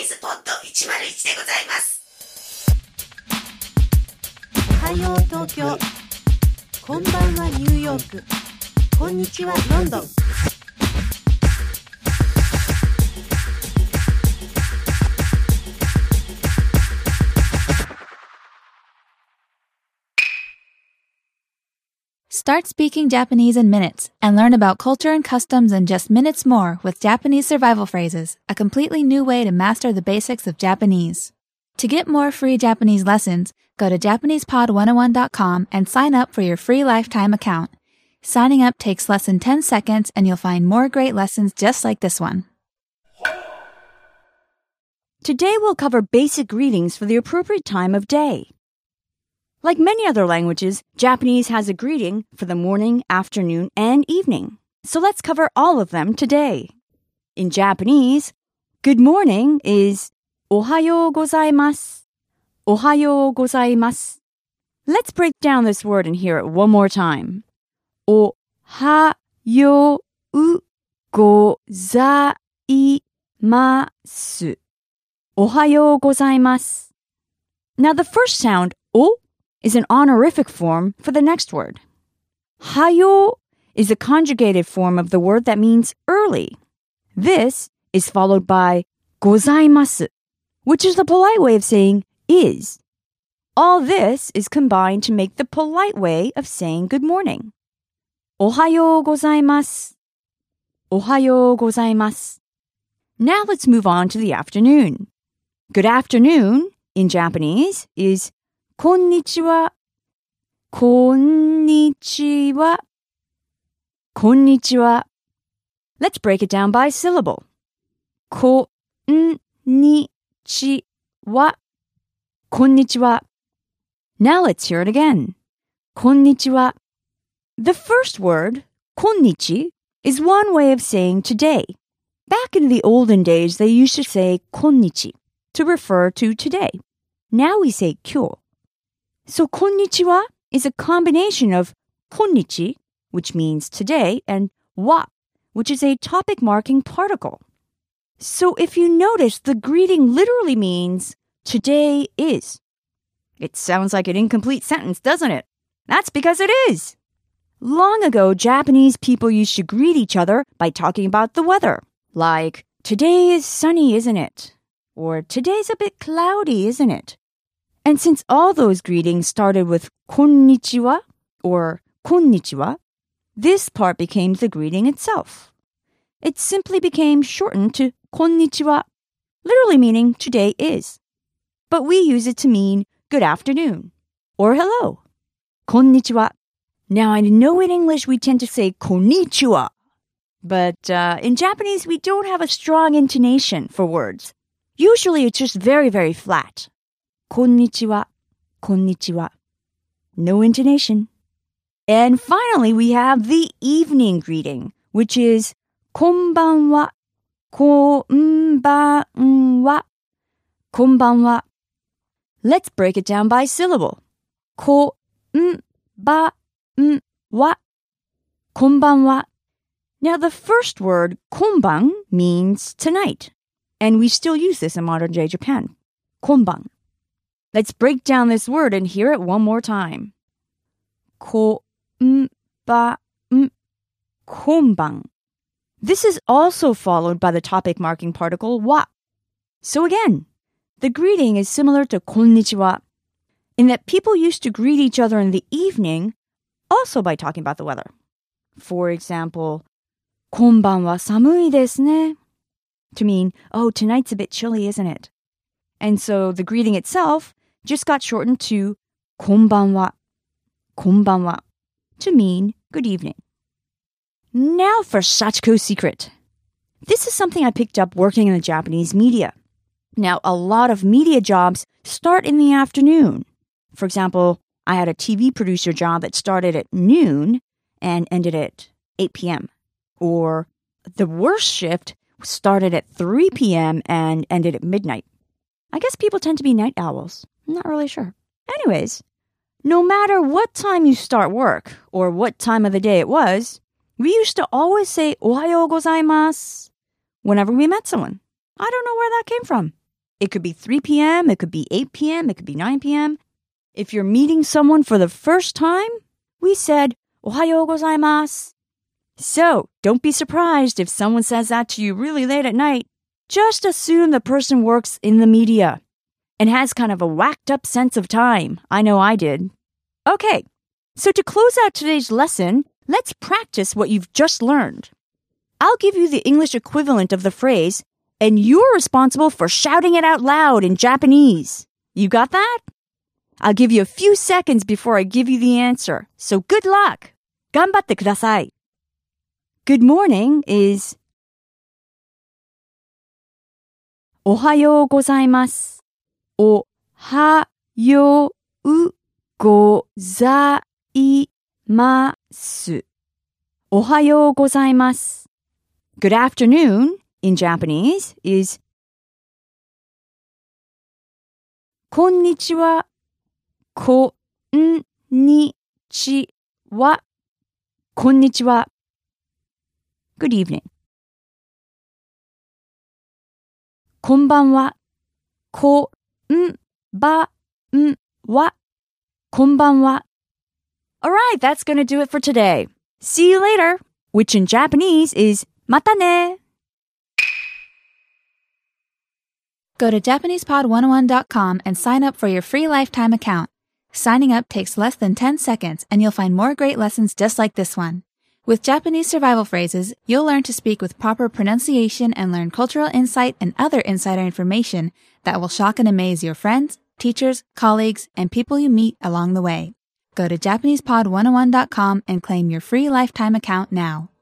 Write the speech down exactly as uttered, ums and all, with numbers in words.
ズポッドいちまるいちでございます。 おはよう東京、こんばんはニューヨーク、こんにちはロンドン。 Start speaking Japanese in minutes and learn about culture and customs in just minutes more with Japanese survival phrases, a completely new way to master the basics of Japanese. To get more free Japanese lessons, go to Japanese Pod one oh one dot com and sign up for your free lifetime account. Signing up takes less than ten seconds and you'll find more great lessons just like this one. Today we'll cover basic greetings for the appropriate time of day. Like many other languages, Japanese has a greeting for the morning, afternoon, and evening. So let's cover all of them today. In Japanese, good morning is ohayou gozaimasu. Ohayou gozaimasu. Let's break down this word and hear it one more time. Ohayou gozaimasu. Ohayou gozaimasu. Now the first sound, o, is an honorific form for the next word. Hayo is a conjugated form of the word that means early. This is followed by gozaimasu, which is the polite way of saying is. All this is combined to make the polite way of saying good morning. Ohayou gozaimasu. Ohayou gozaimasu. Now let's move on to the afternoon. Good afternoon in Japanese is konnichiwa, konnichiwa, konnichiwa. Let's break it down by syllable. Konnichiwa, konnichiwa. Now let's hear it again. Konnichiwa. The first word, konnichi, is one way of saying today. Back in the olden days, they used to say konnichi to refer to today. Now we say kyo. So konnichiwa is a combination of konnichi, which means today, and wa, which is a topic marking particle. So if you notice, the greeting literally means today is. It sounds like an incomplete sentence, doesn't it? That's because it is. Long ago, Japanese people used to greet each other by talking about the weather, like, today is sunny, isn't it? Or today's a bit cloudy, isn't it? And since all those greetings started with konnichiwa or konnichiwa, this part became the greeting itself. It simply became shortened to konnichiwa, literally meaning today is. But we use it to mean good afternoon or hello. Konnichiwa. Now, I know in English we tend to say konnichiwa, but uh, in Japanese we don't have a strong intonation for words. Usually it's just very, very flat. Konnichiwa, konnichiwa. No intonation. And finally, we have the evening greeting, which is konbanwa, konbanwa, konbanwa. Let's break it down by syllable. Konbanwa, konbanwa. Now, the first word, konban, means tonight. And we still use this in modern-day Japan. Konban. Let's break down this word and hear it one more time. Konban, konban. This is also followed by the topic marking particle wa. So again, the greeting is similar to konnichiwa in that people used to greet each other in the evening also by talking about the weather. For example, konban wa samui desu ne, to mean, oh, tonight's a bit chilly, isn't it? And so the greeting itself just got shortened to konbanwa, konbanwa, to mean good evening. Now for Sachiko's secret. This is something I picked up working in the Japanese media. Now, a lot of media jobs start in the afternoon. For example, I had a T V producer job that started at noon and ended at eight p.m. Or the worst shift started at three p.m. and ended at midnight. I guess people tend to be night owls. I'm not really sure. Anyways, no matter what time you start work or what time of the day it was, we used to always say ohayou gozaimasu whenever we met someone. I don't know where that came from. It could be three p.m., it could be eight p.m., it could be nine p.m. If you're meeting someone for the first time, we said, "Ohayou gozaimasu." So, don't be surprised if someone says that to you really late at night. Just assume the person works in the media and has kind of a whacked up sense of time. I know I did. Okay, so to close out today's lesson, let's practice what you've just learned. I'll give you the English equivalent of the phrase, and you're responsible for shouting it out loud in Japanese. You got that? I'll give you a few seconds before I give you the answer, so good luck. 頑張ってください. Good morning is おはようございます。おはようございます。おはようございます。Good afternoon in Japanese is こんにちは。こんにちは。こんにちは。Good evening. こんばんは。こんばんは。こんばんは。Alright, that's gonna do it for today. See you later, which in Japanese is またね. Go to Japanese Pod one oh one dot com and sign up for your free lifetime account. Signing up takes less than ten seconds and you'll find more great lessons just like this one. With Japanese survival phrases, you'll learn to speak with proper pronunciation and learn cultural insight and other insider information that will shock and amaze your friends, teachers, colleagues, and people you meet along the way. Go to Japanese Pod one oh one dot com and claim your free lifetime account now.